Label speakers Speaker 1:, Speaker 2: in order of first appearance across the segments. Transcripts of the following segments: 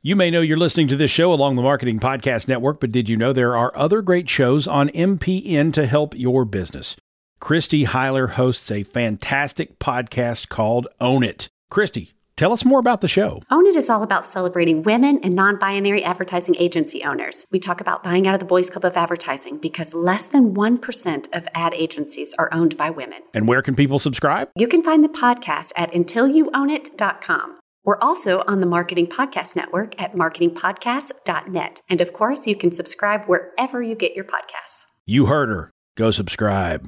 Speaker 1: You may know you're listening to this show along the Marketing Podcast Network, but did you know there are other great shows on MPN to help your business? Christy Heiler hosts a fantastic podcast called Own It. Christy, tell us more about the show.
Speaker 2: Own It is all about celebrating women and non-binary advertising agency owners. We talk about buying out of the Boys Club of Advertising because less than 1% of ad agencies are owned by women.
Speaker 1: And where can people subscribe?
Speaker 2: You can find the podcast at untilyouownit.com. We're also on the Marketing Podcast Network at marketingpodcast.net. And of course, you can subscribe wherever you get your podcasts.
Speaker 1: You heard her. Go subscribe.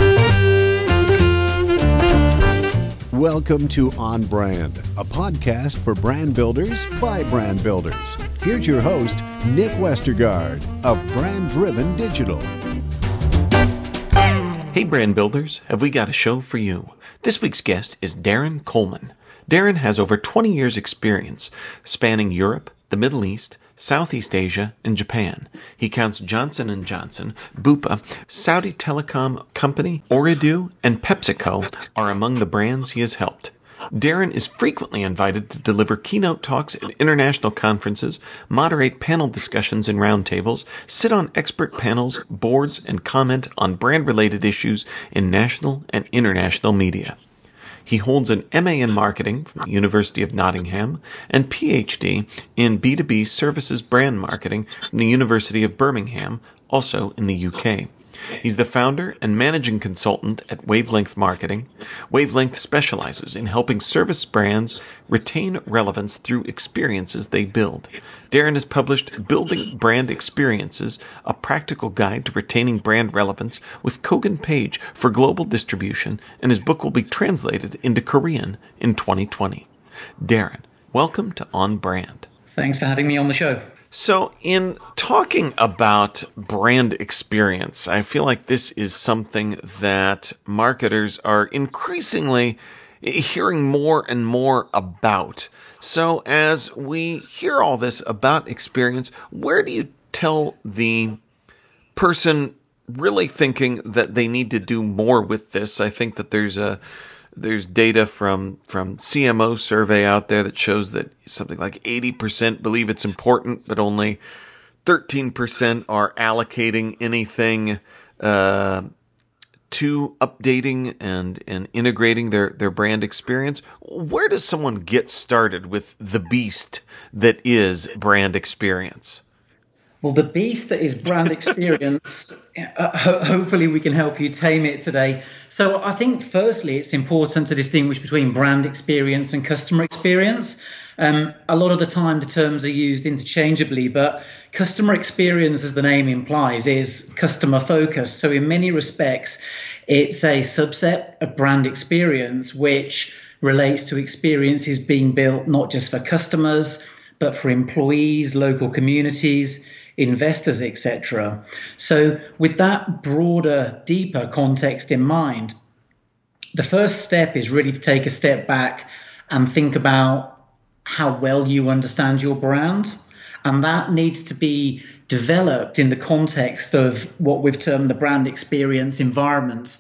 Speaker 3: Welcome to On Brand, a podcast for brand builders by brand builders. Here's your host, Nick Westergaard of Brand Driven Digital.
Speaker 4: Hey brand builders, have we got a show for you? This week's guest is Darren Coleman. Darren has over 20 years experience spanning Europe, the Middle East, Southeast Asia, and Japan. He counts Johnson & Johnson, Bupa, Saudi Telecom Company, Ooredoo, and PepsiCo are among the brands he has helped. Darren is frequently invited to deliver keynote talks at international conferences, moderate panel discussions and roundtables, sit on expert panels, boards, and comment on brand-related issues in national and international media. He holds an MA in Marketing from the University of Nottingham and PhD in B2B Services Brand Marketing from the University of Birmingham, also in the UK. He's the founder and managing consultant at Wavelength Marketing. Wavelength specializes in helping service brands retain relevance through experiences they build. Darren has published Building Brand Experiences, a practical guide to retaining brand relevance with Kogan Page for global distribution, and his book will be translated into Korean in 2020. Darren, welcome to On Brand.
Speaker 5: Thanks for having me on the show.
Speaker 4: So in talking about brand experience, I feel like this is something that marketers are increasingly hearing more and more about. So as we hear all this about experience, where do you tell the person really thinking that they need to do more with this? I think that there's data from CMO survey out there that shows that something like 80% believe it's important, but only 13% are allocating anything to updating and integrating their brand experience. Where does someone get started with the beast that is brand experience?
Speaker 5: Well, the beast that is brand experience, hopefully we can help you tame it today. So I think firstly, it's important to distinguish between brand experience and customer experience. A lot of the time the terms are used interchangeably, but customer experience, as the name implies, is customer focused. So in many respects, it's a subset of brand experience, which relates to experiences being built not just for customers, but for employees, local communities, investors, etc. So with that broader, deeper context in mind, the first step is really to take a step back and think about how well you understand your brand. And that needs to be developed in the context of what we've termed the brand experience environment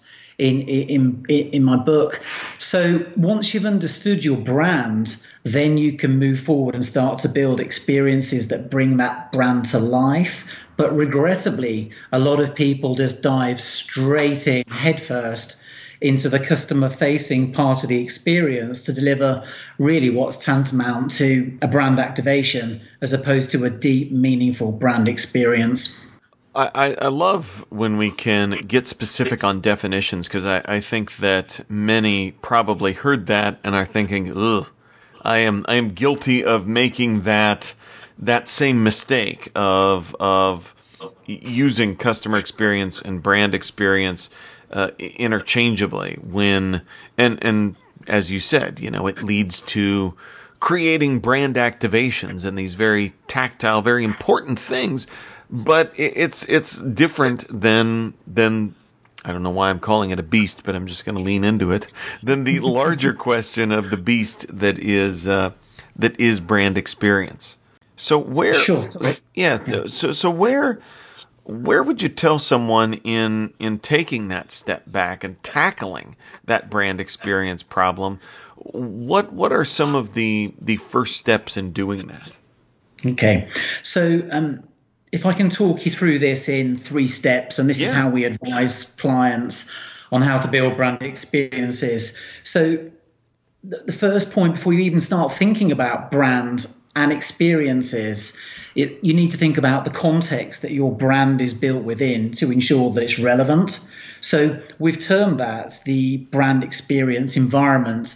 Speaker 5: in my book. So once you've understood your brand, then you can move forward and start to build experiences that bring that brand to life. But regrettably, a lot of people just dive straight in headfirst into the customer-facing part of the experience to deliver really what's tantamount to a brand activation as opposed to a deep, meaningful brand experience.
Speaker 4: I love when we can get specific on definitions, because I think that many probably heard that and are thinking, ugh, I am guilty of making that same mistake of using customer experience and brand experience interchangeably when and as you said, it leads to creating brand activations and these very tactile, very important things. But it's different than I don't know why I'm calling it a beast, but I'm just going to lean into it. Than the larger question of the beast that is brand experience. So where?
Speaker 5: Sure.
Speaker 4: Yeah. So where would you tell someone in taking that step back and tackling that brand experience problem? What are some of the first steps in doing that?
Speaker 5: Okay. So if I can talk you through this in 3 steps, and this is how we advise clients on how to build brand experiences. So the first point, before you even start thinking about brand and experiences, you need to think about the context that your brand is built within to ensure that it's relevant. So we've termed that the brand experience environment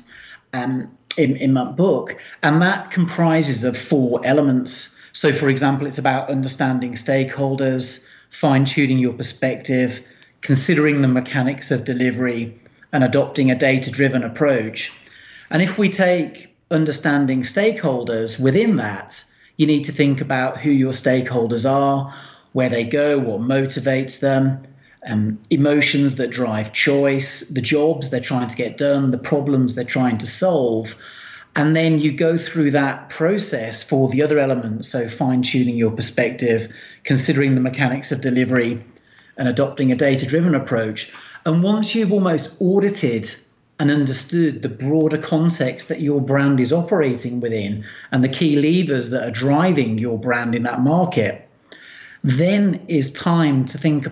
Speaker 5: in my book, and that comprises of 4 elements. So, for example, it's about understanding stakeholders, fine-tuning your perspective, considering the mechanics of delivery, and adopting a data-driven approach. And if we take understanding stakeholders within that, you need to think about who your stakeholders are, where they go, what motivates them, emotions that drive choice, the jobs they're trying to get done, the problems they're trying to solve. And then you go through that process for the other elements, so fine-tuning your perspective, considering the mechanics of delivery, and adopting a data-driven approach. And once you've almost audited and understood the broader context that your brand is operating within and the key levers that are driving your brand in that market, then it's the time to think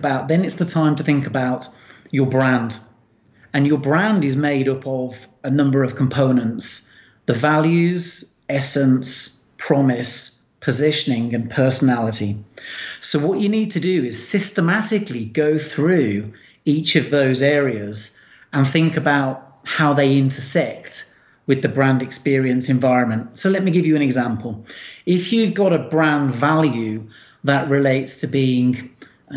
Speaker 5: about your brand. And your brand is made up of a number of components: the values, essence, promise, positioning, and personality. So what you need to do is systematically go through each of those areas and think about how they intersect with the brand experience environment. So let me give you an example. If you've got a brand value that relates to being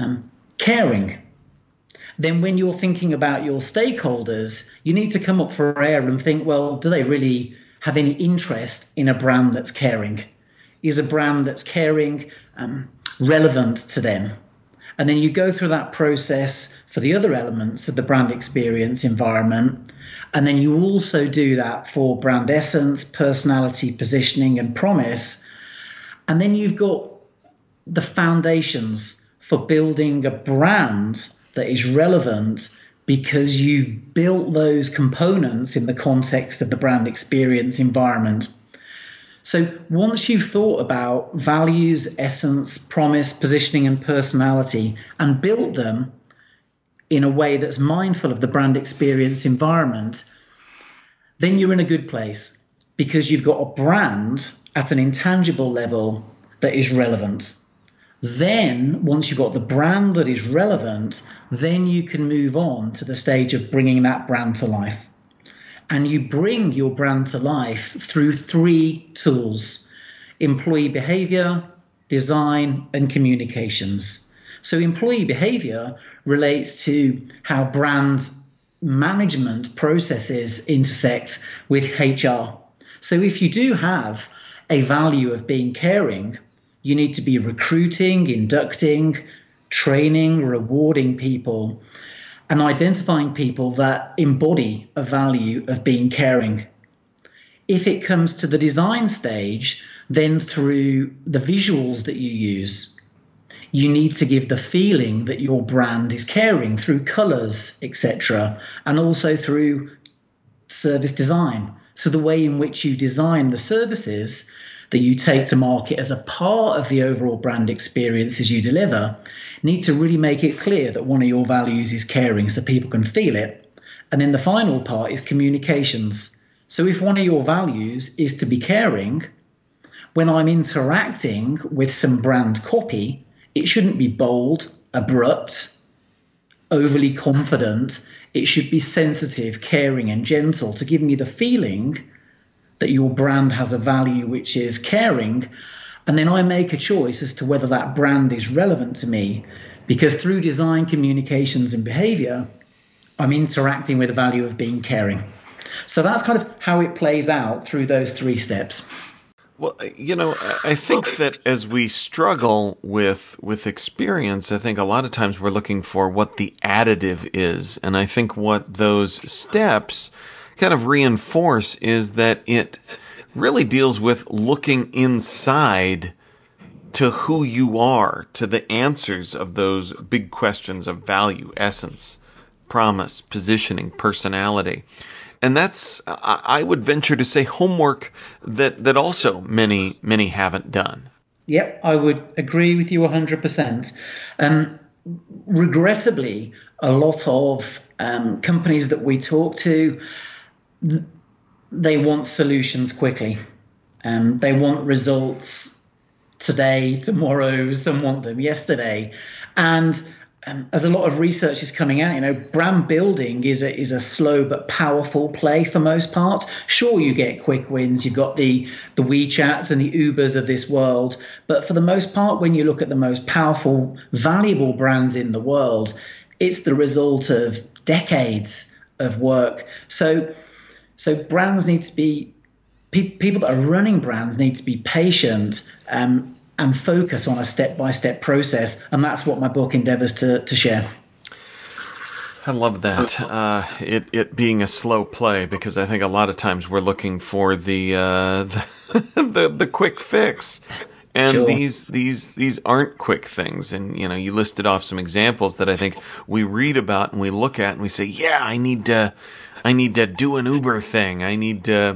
Speaker 5: caring, then when you're thinking about your stakeholders, you need to come up for air and think, well, do they really have any interest in a brand that's caring? Is a brand that's caring relevant to them? And then you go through that process for the other elements of the brand experience environment. And then you also do that for brand essence, personality, positioning, and promise. And then you've got the foundations for building a brand that is relevant because you've built those components in the context of the brand experience environment. So once you've thought about values, essence, promise, positioning, and personality and built them in a way that's mindful of the brand experience environment, then you're in a good place because you've got a brand at an intangible level that is relevant. Then, once you've got the brand that is relevant, then you can move on to the stage of bringing that brand to life. And you bring your brand to life through 3 tools: employee behavior, design, and communications. So employee behavior relates to how brand management processes intersect with HR. So if you do have a value of being caring, you need to be recruiting, inducting, training, rewarding people, and identifying people that embody a value of being caring. If it comes to the design stage, then through the visuals that you use, you need to give the feeling that your brand is caring through colors, etc., and also through service design. So the way in which you design the services that you take to market as a part of the overall brand experiences you deliver need to really make it clear that one of your values is caring so people can feel it. And then the final part is communications. So if one of your values is to be caring, when I'm interacting with some brand copy, it shouldn't be bold, abrupt, overly confident. It should be sensitive, caring, and gentle to give me the feeling that your brand has a value which is caring. And then I make a choice as to whether that brand is relevant to me, because through design, communications, and behavior, I'm interacting with the value of being caring. So that's kind of how it plays out through those 3 steps.
Speaker 4: Well, I think that as we struggle with experience, I think a lot of times we're looking for what the additive is. And I think what those steps kind of reinforce is that it really deals with looking inside to who you are, to the answers of those big questions of value, essence, promise, positioning, personality. And that's, I would venture to say, homework that also many haven't done.
Speaker 5: Yep, I would agree with you 100%. Regrettably, a lot of companies that we talk to, they want solutions quickly. They want results today, tomorrow, some want them yesterday. And as a lot of research is coming out, brand building is a slow but powerful play for most part. Sure, you get quick wins. You've got the WeChats and the Ubers of this world. But for the most part, when you look at the most powerful, valuable brands in the world, it's the result of decades of work. So brands need to be, people that are running brands need to be patient and focus on a step-by-step process. And that's what my book endeavors to share.
Speaker 4: I love that. It being a slow play, because I think a lot of times we're looking for the quick fix. And
Speaker 5: Sure.
Speaker 4: these aren't quick things. And, you listed off some examples that I think we read about and we look at and we say, yeah, I need to do an Uber thing. I need to,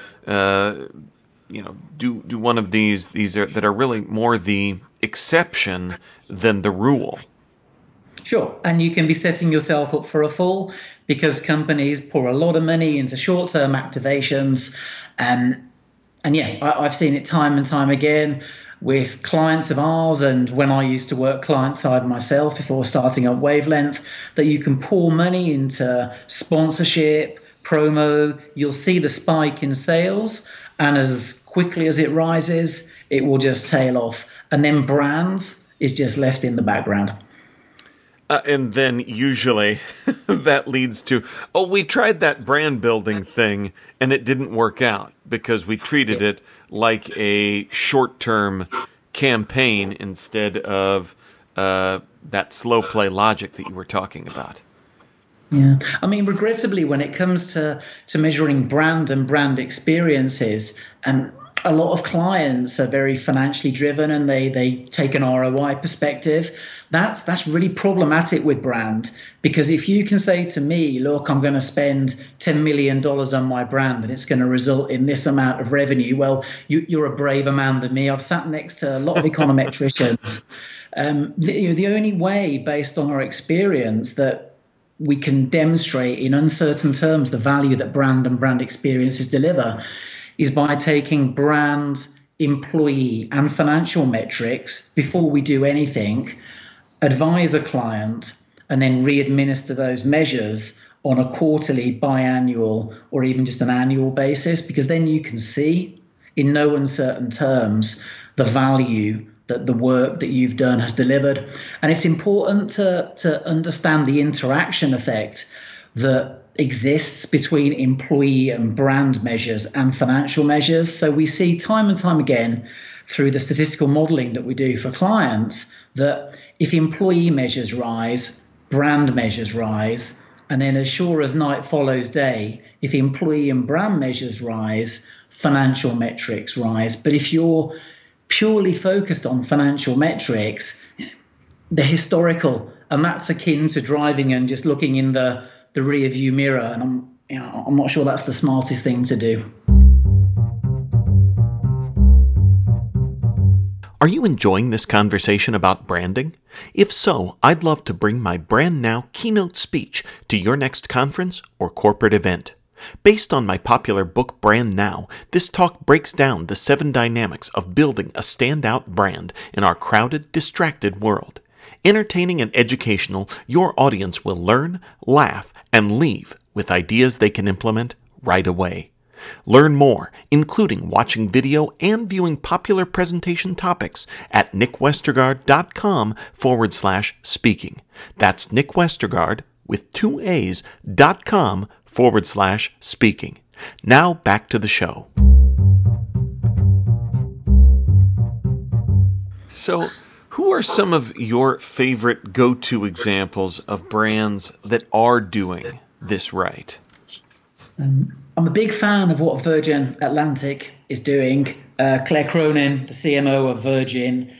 Speaker 4: do one of these that are really more the exception than the rule.
Speaker 5: Sure. And you can be setting yourself up for a fall, because companies pour a lot of money into short-term activations. And yeah, I've seen it time and time again with clients of ours, and when I used to work client-side myself before starting up Wavelength, that you can pour money into sponsorship, promo, you'll see the spike in sales, and as quickly as it rises, it will just tail off. And then brands is just left in the background.
Speaker 4: And then usually that leads to, we tried that brand building thing and it didn't work out because we treated it like a short-term campaign instead of that slow play logic that you were talking about.
Speaker 5: Yeah. I mean, regrettably, when it comes to measuring brand and brand experiences, a lot of clients are very financially driven and they take an ROI perspective. That's really problematic with brand, because if you can say to me, look, I'm going to spend $10 million on my brand and it's going to result in this amount of revenue, well, you're a braver man than me. I've sat next to a lot of econometricians. The only way, based on our experience, that we can demonstrate in uncertain terms the value that brand and brand experiences deliver is by taking brand, employee, and financial metrics before we do anything, advise a client, and then re-administer those measures on a quarterly, biannual, or even just an annual basis, because then you can see in no uncertain terms the value that the work that you've done has delivered. And it's important to understand the interaction effect that exists between employee and brand measures and financial measures. So we see time and time again through the statistical modeling that we do for clients that if employee measures rise, brand measures rise, and then as sure as night follows day, if employee and brand measures rise, financial metrics rise. But if you're purely focused on financial metrics, the historical, and that's akin to driving and just looking in the rear view mirror, and I'm not sure that's the smartest thing to do.
Speaker 4: Are you enjoying this conversation about branding? If so, I'd love to bring my Brand Now keynote speech to your next conference or corporate event. Based on my popular book Brand Now, this talk breaks down the 7 dynamics of building a standout brand in our crowded, distracted world. Entertaining and educational, your audience will learn, laugh, and leave with ideas they can implement right away. Learn more, including watching video and viewing popular presentation topics at nickwestergaard.com/speaking. That's Nick Westergaard with 2 A's.com/speaking. Now back to the show. So, who are some of your favorite go-to examples of brands that are doing this right?
Speaker 5: I'm a big fan of what Virgin Atlantic is doing. Claire Cronin, the CMO of Virgin,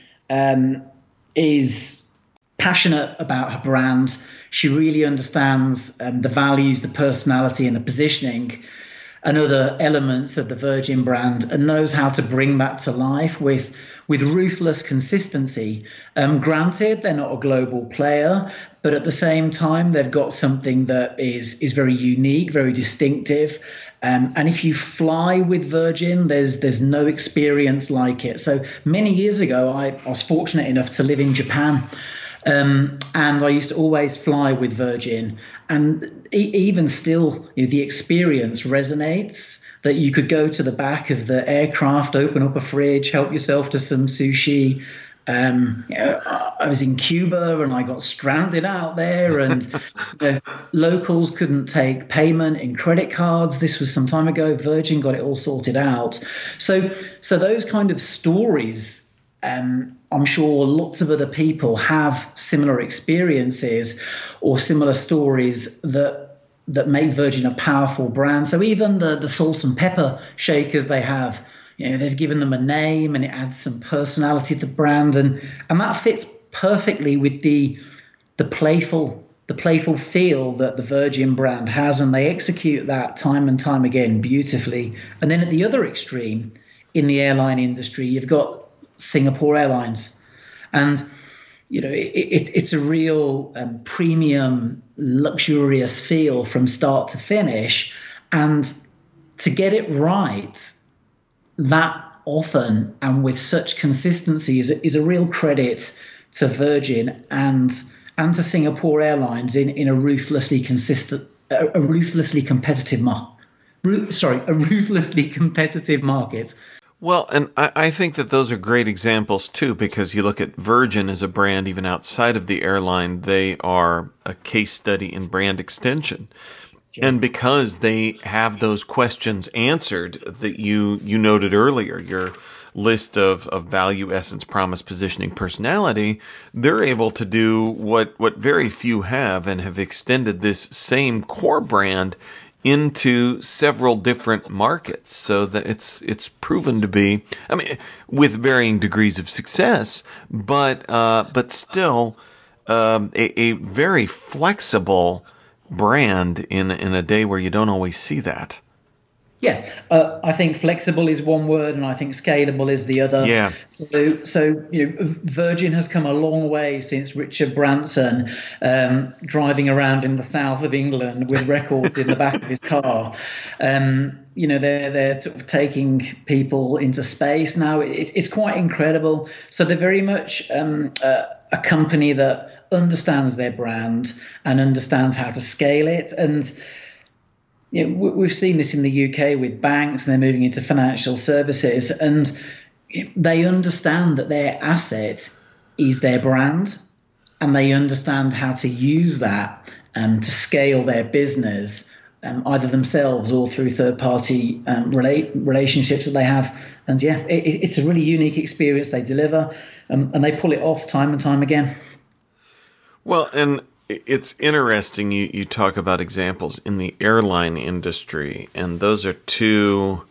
Speaker 5: is passionate about her brand. She really understands the values, the personality, and the positioning and other elements of the Virgin brand, and knows how to bring that to life with with ruthless consistency. Granted, they're not a global player, but at the same time, they've got something that is very unique, very distinctive. And if you fly with Virgin, there's no experience like it. So many years ago, I was fortunate enough to live in Japan. And I used to always fly with Virgin. And even still, the experience resonates, that you could go to the back of the aircraft, open up a fridge, help yourself to some sushi. I was in Cuba and I got stranded out there, and locals couldn't take payment in credit cards. This was some time ago. Virgin got it all sorted out. So those kind of stories, I'm sure lots of other people have similar experiences or similar stories that make Virgin a powerful brand. So even the salt and pepper shakers they have, they've given them a name and it adds some personality to the brand, and that fits perfectly with the playful feel that the Virgin brand has, and they execute that time and time again beautifully. And then at the other extreme in the airline industry, you've got Singapore Airlines, and it's a real premium, luxurious feel from start to finish. And to get it right that often and with such consistency is a real credit to Virgin and to Singapore Airlines in a ruthlessly competitive market.
Speaker 4: Well, and I think that those are great examples, too, because you look at Virgin as a brand, even outside of the airline, they are a case study in brand extension. Sure. And because they have those questions answered that you noted earlier, your list of value, essence, promise, positioning, personality, they're able to do what very few have, and have extended this same core brand into several different markets, so that it's proven to be, with varying degrees of success, but still a very flexible brand in a day where you don't always see that.
Speaker 5: Yeah, I think flexible is one word, and I think scalable is the other.
Speaker 4: Yeah.
Speaker 5: So Virgin has come a long way since Richard Branson driving around in the south of England with records in the back of his car. They're sort of taking people into space now. It's quite incredible. So they're very much a company that understands their brand and understands how to scale it. And we've seen this in the UK with banks, and they're moving into financial services, and they understand that their asset is their brand, and they understand how to use that to scale their business, either themselves or through third-party relationships that they have. And it's a really unique experience they deliver, and they pull it off time and time again.
Speaker 4: Well, and it's interesting you talk about examples in the airline industry, and those are two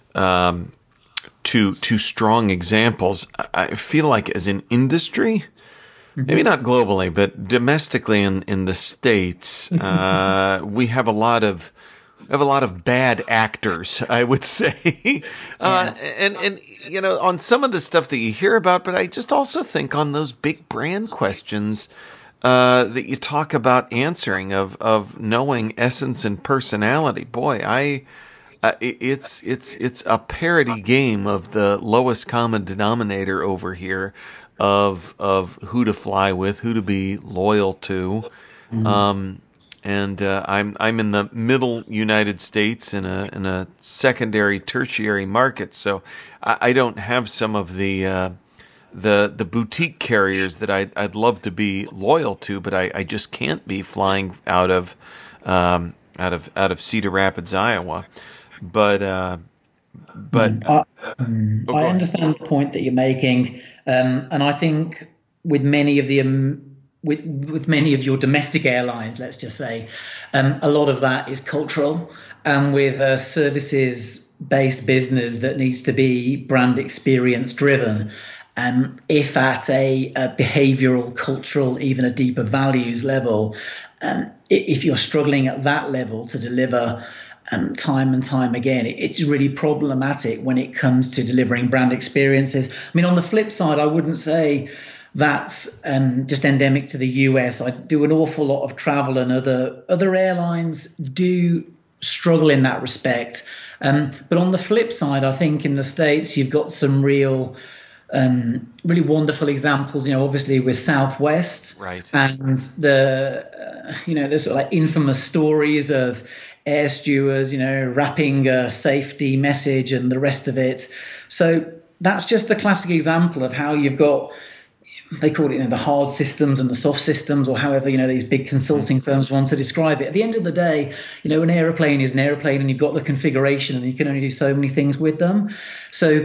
Speaker 4: strong examples. I feel like as an industry, maybe not globally, but domestically in the States, we have a lot of bad actors, I would say. And on some of the stuff that you hear about, but I just also think on those big brand questions that you talk about answering of knowing essence and personality. Boy, it's a parody game of the lowest common denominator over here of who to fly with, who to be loyal to. I'm in the middle United States in a secondary, tertiary market, so I don't have some of the boutique carriers that I'd love to be loyal to, but I just can't be flying out of Cedar Rapids, Iowa. But I
Speaker 5: understand the point that you're making, and I think with many of the with many of your domestic airlines, let's just say, a lot of that is cultural, and with a services-based business that needs to be brand experience driven. If at a behavioral, cultural, even a deeper values level, if you're struggling at that level to deliver time and time again. It's really problematic when it comes to delivering brand experiences. I mean, on the flip side, I wouldn't say that's just endemic to the US. I do an awful lot of travel, and other airlines do struggle in that respect. But on the flip side, I think in the States, you've got some really wonderful examples, obviously with Southwest,
Speaker 4: right,
Speaker 5: and the sort of like infamous stories of air stewards, wrapping a safety message and the rest of it. So that's just a classic example of how you've got, they call it the hard systems and the soft systems, or however these big consulting firms want to describe it. At the end of the day, an airplane is an airplane, and you've got the configuration, and you can only do so many things with them. So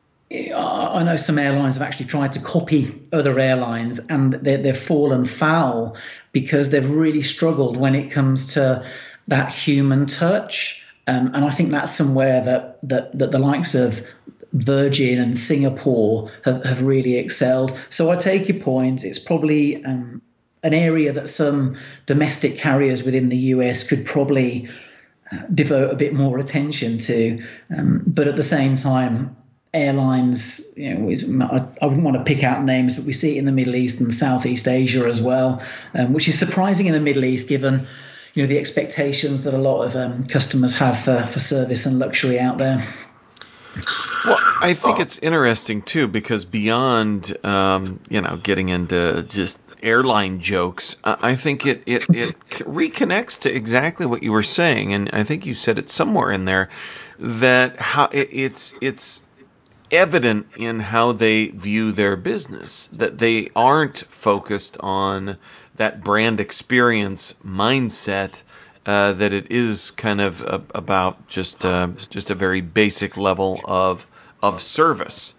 Speaker 5: I know some airlines have actually tried to copy other airlines, and they've fallen foul because they've really struggled when it comes to that human touch. And I think that's somewhere that the likes of Virgin and Singapore have really excelled. So I take your point. It's probably an area that some domestic carriers within the US could probably devote a bit more attention to. But at the same time, airlines, I wouldn't want to pick out names, but we see it in the Middle East and Southeast Asia as well, which is surprising in the Middle East given the expectations that a lot of customers have for service and luxury out there.
Speaker 4: Well, I think it's interesting too, because beyond getting into just airline jokes, I think it reconnects to exactly what you were saying, and I think you said it somewhere in there that how it's evident in how they view their business, that they aren't focused on that brand experience mindset, that it is kind of about just a very basic level of service.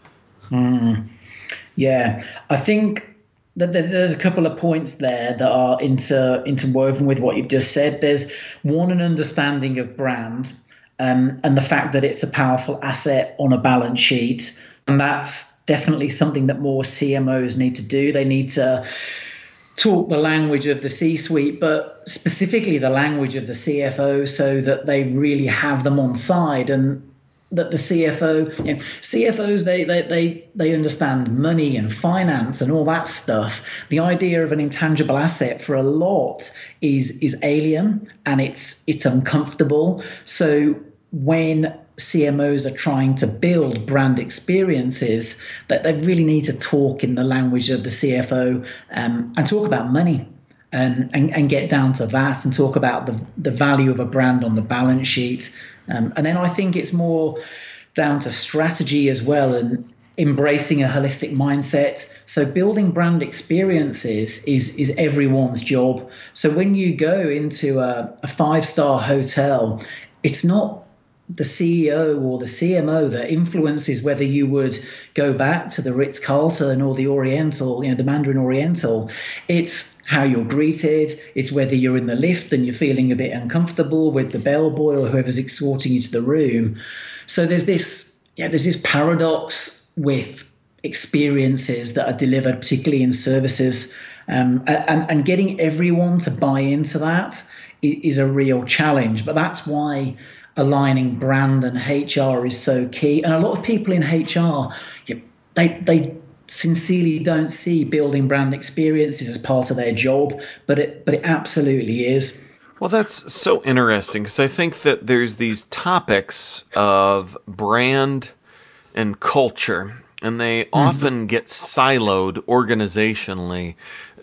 Speaker 5: Yeah, I think that there's a couple of points there that are interwoven with what you've just said. There's one, an understanding of brand, and the fact that it's a powerful asset on a balance sheet. And that's definitely something that more CMOs need to do. They need to talk the language of the C-suite, but specifically the language of the CFO, so that they really have them on side, and that the CFOs, they understand money and finance and all that stuff. The idea of an intangible asset for a lot is alien, and it's uncomfortable. So when CMOs are trying to build brand experiences, that they really need to talk in the language of the CFO, and talk about money, and get down to that, and talk about the value of a brand on the balance sheet. And then I think it's more down to strategy as well, and embracing a holistic mindset. So building brand experiences is everyone's job. So when you go into a 5-star hotel, it's not the CEO or the CMO that influences whether you would go back to the Ritz-Carlton or the Oriental, the Mandarin Oriental. It's how you're greeted. It's whether you're in the lift and you're feeling a bit uncomfortable with the bellboy or whoever's escorting you to the room. So there's this paradox with experiences that are delivered, particularly in services, and getting everyone to buy into that is a real challenge. But that's why aligning brand and HR is so key. And a lot of people in HR, they sincerely don't see building brand experiences as part of their job, but it absolutely is.
Speaker 4: Well, that's so interesting, because I think that there's these topics of brand and culture, and they often get siloed organizationally.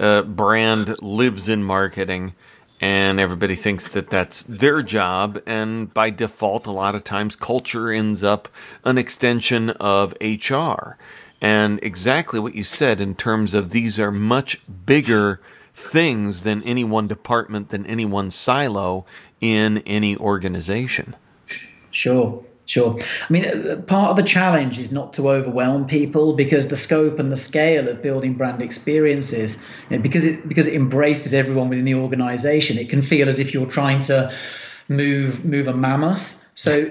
Speaker 4: Brand lives in marketing, and everybody thinks that that's their job. And by default, a lot of times culture ends up an extension of HR. And exactly what you said in terms of these are much bigger things than any one department, than any one silo in any organization.
Speaker 5: Sure. I mean, part of the challenge is not to overwhelm people, because the scope and the scale of building brand experiences, because it embraces everyone within the organization, it can feel as if you're trying to move a mammoth. So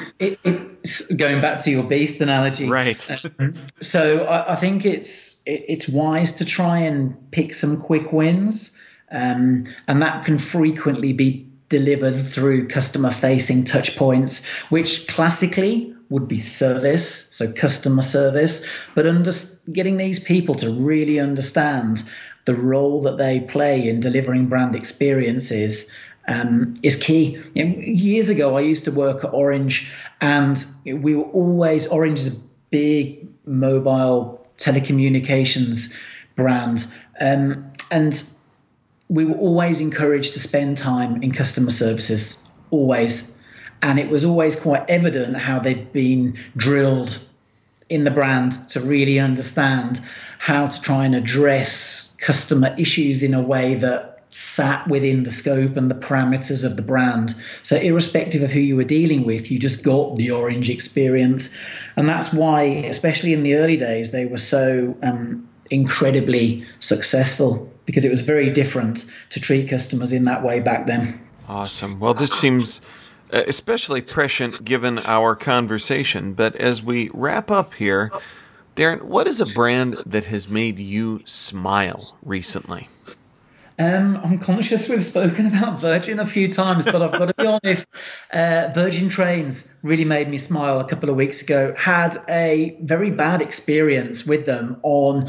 Speaker 5: it's going back to your beast analogy,
Speaker 4: right?
Speaker 5: So I think it's wise to try and pick some quick wins, and that can frequently be delivered through customer-facing touch points, which classically would be service, so customer service, but getting these people to really understand the role that they play in delivering brand experiences is key. Years ago, I used to work at Orange, and Orange is a big mobile telecommunications brand, and we were always encouraged to spend time in customer services, always. And it was always quite evident how they'd been drilled in the brand to really understand how to try and address customer issues in a way that sat within the scope and the parameters of the brand. So irrespective of who you were dealing with, you just got the Orange experience. And that's why, especially in the early days, they were so incredibly successful, because it was very different to treat customers in that way back then.
Speaker 4: Awesome. Well, this seems especially prescient given our conversation. But as we wrap up here, Darren, what is a brand that has made you smile recently?
Speaker 5: I'm conscious we've spoken about Virgin a few times, but I've got to be honest, Virgin Trains really made me smile a couple of weeks ago. Had a very bad experience with them on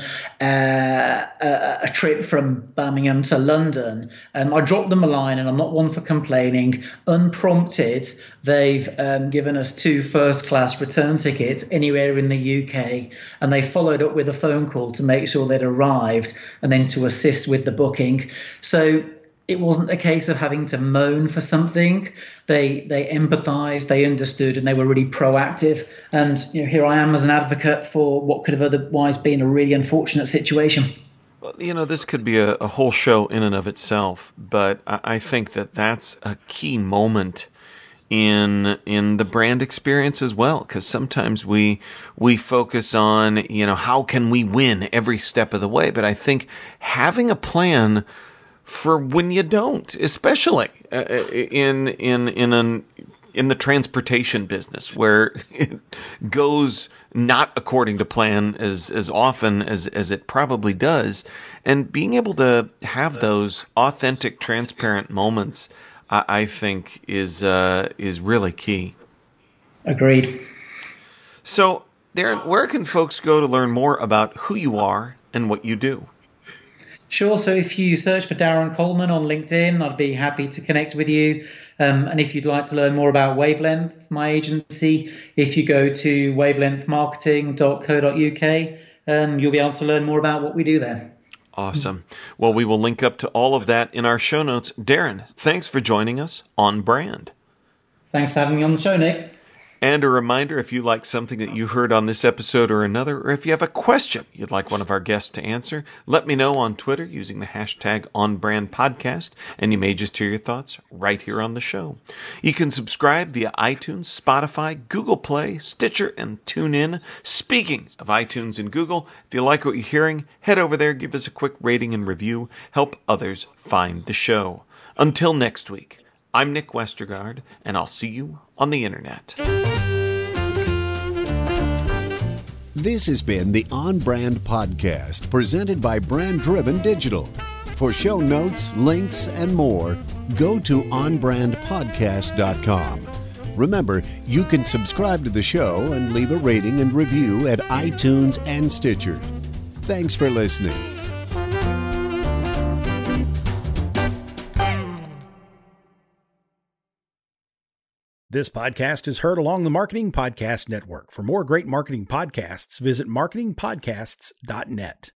Speaker 5: a trip from Birmingham to London. I dropped them a line, and I'm not one for complaining. Unprompted, they've given us 2 first-class return tickets anywhere in the UK, and they followed up with a phone call to make sure they'd arrived and then to assist with the booking. So it wasn't a case of having to moan for something. They empathized, they understood, and they were really proactive. And here I am as an advocate for what could have otherwise been a really unfortunate situation.
Speaker 4: Well, this could be a whole show in and of itself, but I think that that's a key moment in the brand experience as well, because sometimes we focus on how can we win every step of the way, but I think having a plan for when you don't, especially in the transportation business, where it goes not according to plan as often as it probably does, and being able to have those authentic, transparent moments, I think is really key.
Speaker 5: Agreed.
Speaker 4: So, Darren, where can folks go to learn more about who you are and what you do?
Speaker 5: Sure. So if you search for Darren Coleman on LinkedIn, I'd be happy to connect with you. And if you'd like to learn more about Wavelength, my agency, if you go to wavelengthmarketing.co.uk, you'll be able to learn more about what we do there.
Speaker 4: Awesome. Well, we will link up to all of that in our show notes. Darren, thanks for joining us on Brand.
Speaker 5: Thanks for having me on the show, Nick.
Speaker 4: And a reminder, if you like something that you heard on this episode or another, or if you have a question you'd like one of our guests to answer, let me know on Twitter using the hashtag OnBrandPodcast, and you may just hear your thoughts right here on the show. You can subscribe via iTunes, Spotify, Google Play, Stitcher, and TuneIn. Speaking of iTunes and Google, if you like what you're hearing, head over there, give us a quick rating and review, help others find the show. Until next week, I'm Nick Westergaard, and I'll see you on the internet.
Speaker 3: This has been the On Brand Podcast, presented by Brand Driven Digital. For show notes, links, and more, go to onbrandpodcast.com. Remember, you can subscribe to the show and leave a rating and review at iTunes and Stitcher. Thanks for listening.
Speaker 1: This podcast is heard along the Marketing Podcast Network. For more great marketing podcasts, visit marketingpodcasts.net.